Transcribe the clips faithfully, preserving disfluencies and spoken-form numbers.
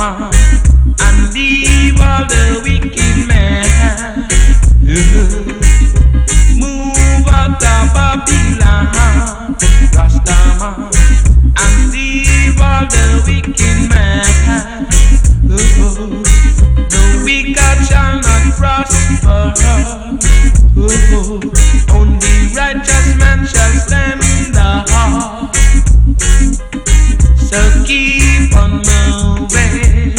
Rastaman and leave all the wicked men. Move out of Babylon, Rastaman, and leave all the wicked men. The wicked shall not prosper. Only righteous man shall stand up. So keep on moving,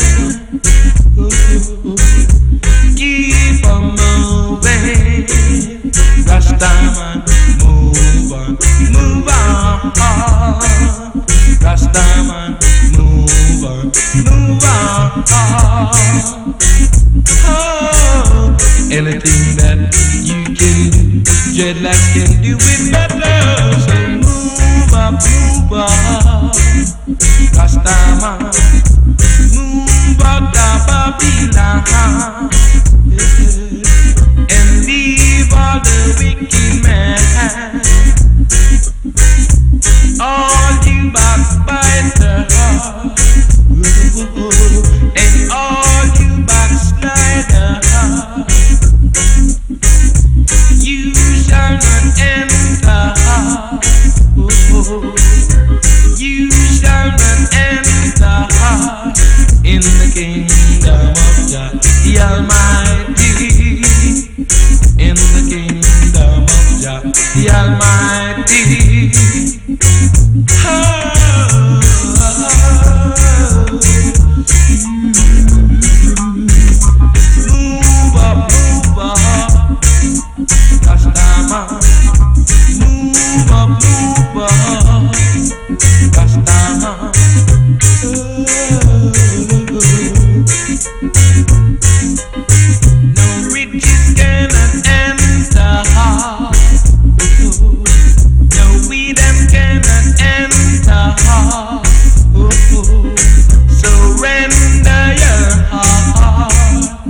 keep on moving, Rastaman, move on, move on, Rastaman, move on, move on. Oh, anything that you can do, dreadlocks can do it better. So move up, move up, Rastaman, move out of Babylon, and leave all the wicked men. All you backbiters, and all you backsliders, you shall not enter. You shall not enter in the kingdom of God the Almighty. In the kingdom of God the Almighty. Oh, move up, move up, Rastaman. Move up, move up, Rastaman. No riches cannot enter. No weedem cannot enter. Surrender your heart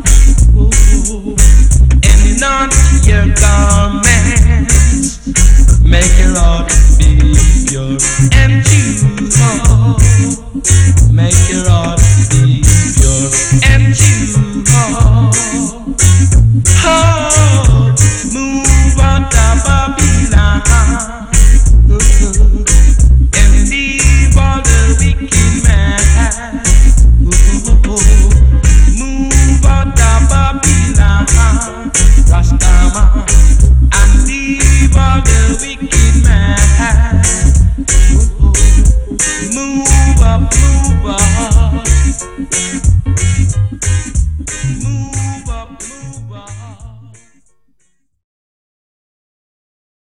and not your garments. Make your heart be pure and true. Make your heart be pure and true. Oh, move out of Babylon and leave all the wicked men. Move out of Babylon, Rastaman, and leave all the wicked men. Move up, move up.